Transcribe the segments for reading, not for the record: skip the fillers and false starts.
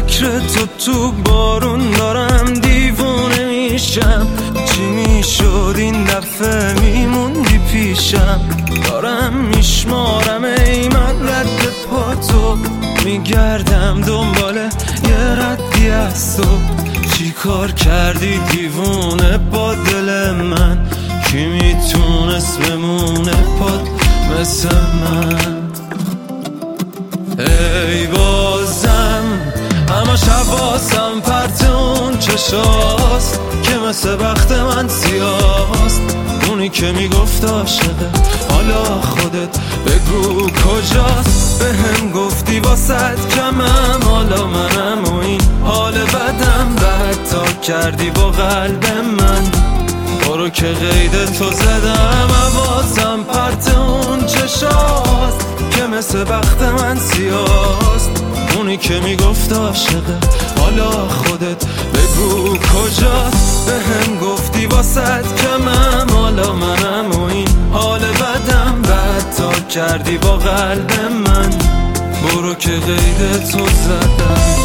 فکر تو بارون دارم دیوونه میشم. چی میشد این دفعه میموندی پیشم؟ دارم میشمارم ای من رد پاتو، میگردم دنبال یه ردی از تو. چی کار کردی دیوونه با دل من؟ کی میتونست بمونه پاد مثل من؟ ای بازم همش حواسم پرت اون چشاست که مثل بخت من سیاست. اونی که میگفت عاشقه حالا خودت بگو کجاست؟ بهم گفتی واسد کمم حالا منم و این حال بدم بد تا کردی با قلب من. برو که قید تو زدم حواسم پرت اون چشاست که مثل بخت من سیاست. اونی که میگفت عاشقه حالا خودت بگو کجاست؟ بهم گفتی واسد کمم حالا منم و این حال بدم بد تا کردی با قلب من. برو که قید تو زدم.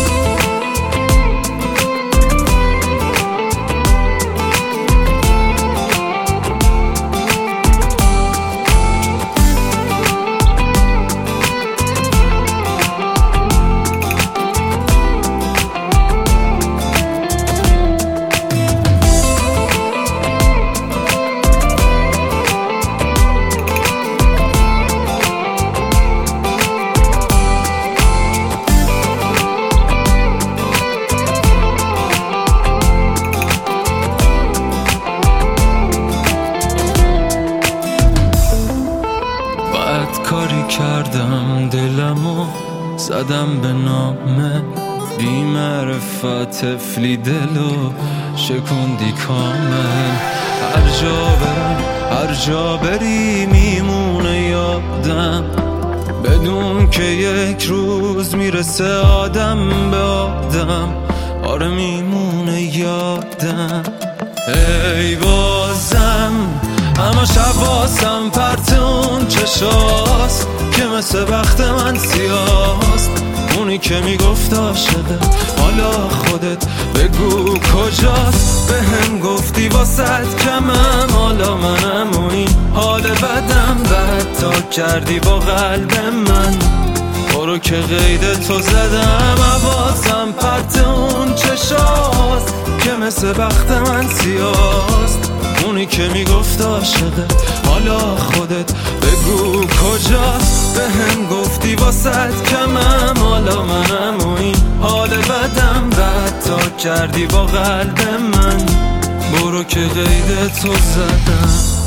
کاری کردم دلمو زدم به نامه بی معرفت طفلی دلو شکوندی کامل. هر جا برم هر جا بری میمونه یادم بدون که یک روز میرسه آدم به آدم. آره میمونه یادم. ای بازم همش حواسم پرت اون چشاست که مثل بخت من سیاست. اونی که میگفت عاشقه حالا خودت بگو کجاست؟ بهم گفتی واسد کمم حالا منم و این حال بدم بد تا کردی با قلب من. برو که قید تو زدم حواسم پرت اون چشاست که مثل بخت من سیاست. اونی که میگفت عاشقه حالا خودت بگو کجاست؟ بهم گفتی واسد کمم حالا منم و این حال بدم بد تا کردی با قلب من. برو که قید تو زدم.